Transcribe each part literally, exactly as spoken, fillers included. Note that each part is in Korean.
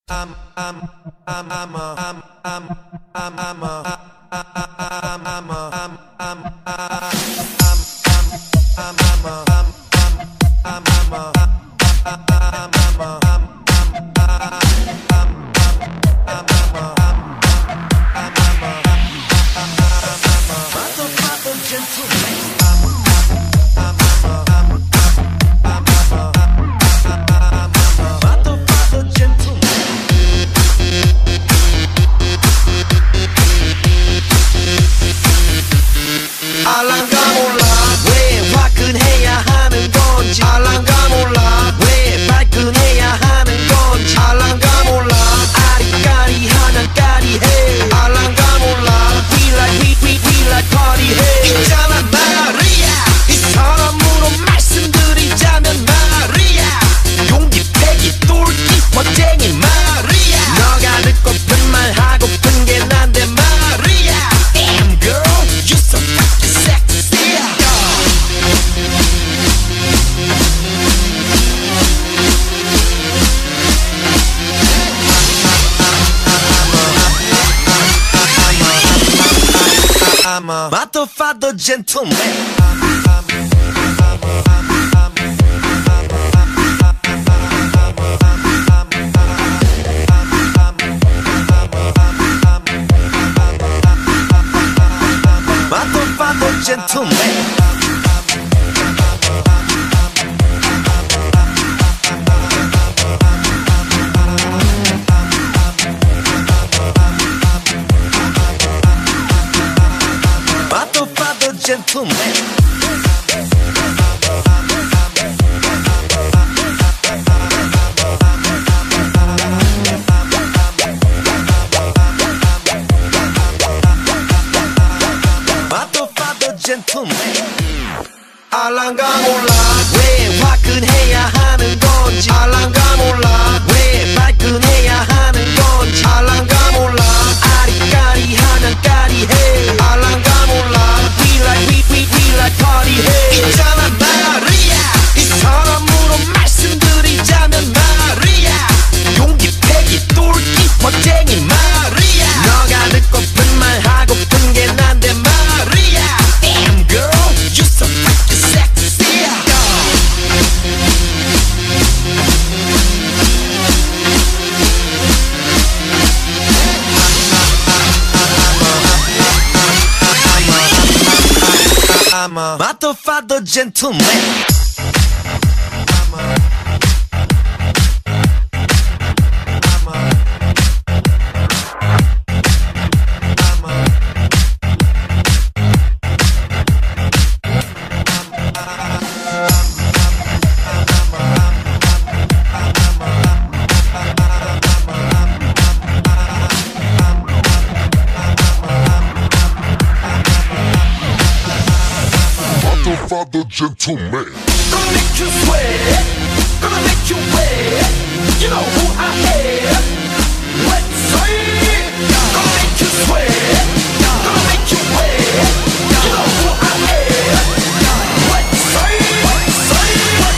I'm I'm I'm I'm a I'm I'm I'm I'm a I'm I'm I'm a I'm I'm I'm I'm I'm a I'm I'm I'm a I'm I'm a 알랑가 몰라 왜 화끈해야 하는 건지 알랑가 몰라 왜 발끈해야 하는 건지 알랑가 몰라 아리까리하면 까리해 알랑가 몰라 We like we we we like party해 있잖아 말이야 이 사람으로 말씀드리자면 말이야 용기 패기 똘끼 멋쟁이 말이야 너가 듣고픈 말 하고픈 게 난데 말이야 Damn girl you so fucking sexy I'm a motherfucker gentleman motherfucker gentleman gentleman motherfucker gentleman 알랑가 몰라 왜 화끈해야 하는 건지 알랑가 몰라 왜 발끈해야 하는 건지 알랑가 몰라 아리까리하면 까리해 알랑가 몰라 We like we we we like party해 있잖아 말이야 이 사람으로 말씀드리자면 말이야 용기 패기 똘끼 멋쟁이 말이야 너가 듣고픈 말 하고픈 게 난데 말이야 Damn girl you so fucking sexy I'm a motherfucker gentleman Father gentleman Gonna make you sweat Gonna make you wet You know who I am Let's say Gonna make you sweat Gonna make you wet You know who I am Let's say Let's say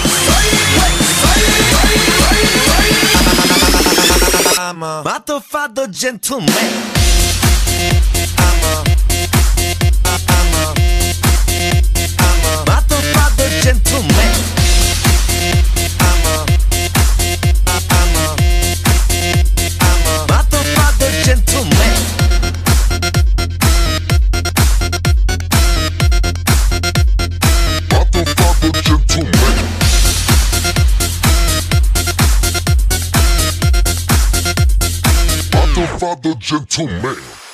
Let's say Let's say I'm a motherfucker gentleman I'm a gentleman I'm a I'm a I'm a motherfucker gentleman Motherfucker gentleman Motherfucker gentleman